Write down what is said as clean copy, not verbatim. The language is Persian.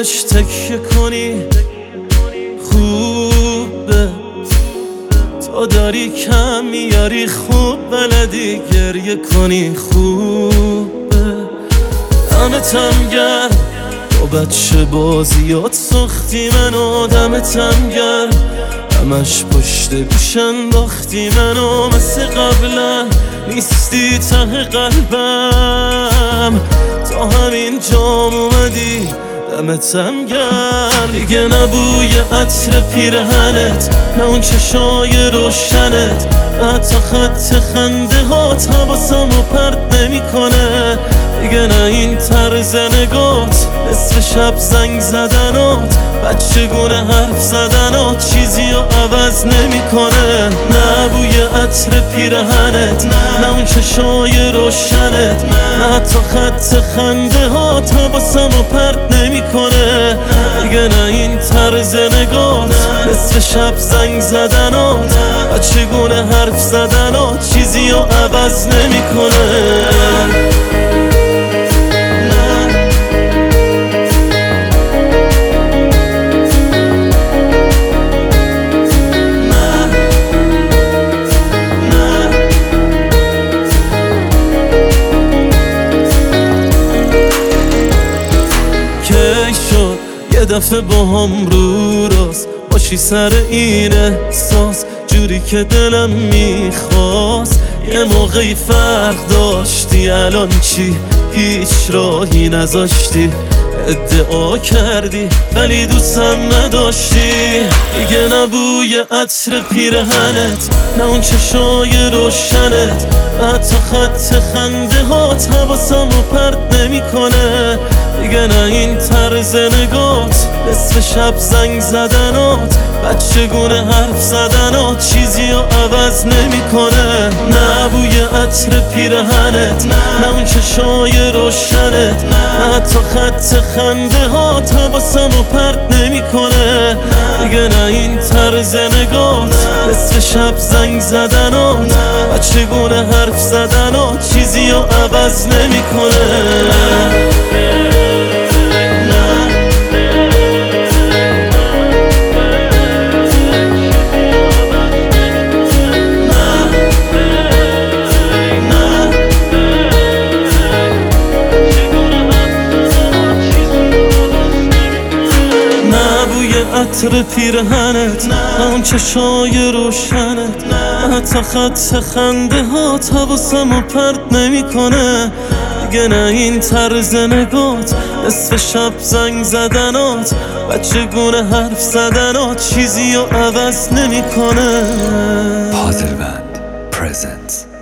بهش تکیه کنی خوبه، تو داری کم میاری خوب بلدی گریه کنی خوبه. دمتم گرم با بچه بازیات ساختی منو، دمتم گرم همش پشت گوش انداختی منو، مثل قبلا نیستی ته قلبم، تا همین جام اومدی دمتم گرم. دیگه نبوی عطر پیرهنت، نه اون چشای روشنت، حتی خط خنده هات حواسمو پرت نمیکنه. دیگه نه این طرز نگات، نصف شب زنگ زدنات، بچگونه حرف زدنات چیزی رو عوض نمیکنه. نه بوی عطر پیرهنت، نه اون چشای روشنت، نه حتی خط خنده هات حواسمو پرت نمیکنه. دیگه نه این طرز نگات، نصف شب زنگ زدنات، بچگونه حرف زدنات چیزی رو عوض نمیکنه. یه دفعه با هم رو راست باشی سر این احساس، جوری که دلم میخواست. یه موقعی فرق داشتی، الان چی؟ هیچ راهی نذاشتی، ادعا کردی ولی دوستم نداشتی. دیگه نبوی عطر پیرهنت، نه اون چشای روشنت، حتی خط خنده هات حواسمو پرت نمیکنه. دیگه نه این طرز نگات، نصف شب زنگ زدنات، بچگونه حرف زدنات چیزی رو عوض نمیکنه. نه بوی عطر پیرهنت، نه اون چشای روشنت، نه حتی خط خنده هات حواسمو پرت نمیکنه. دیگه نه این طرز نگات، نصف شب زنگ زدنات، بچگونه حرف زدنات چیزی رو عوض نمیکنه. عطر پیرهنت، نه اون چشای روشنت، نه حتی خط خنده هات حواسمو پرت نمیکنه. دیگه نه این طرز نگات، نصف شب زنگ زدنات، بچگونه حرف زدنات چیزی رو عوض نمیکنه. پازل بند پرزنت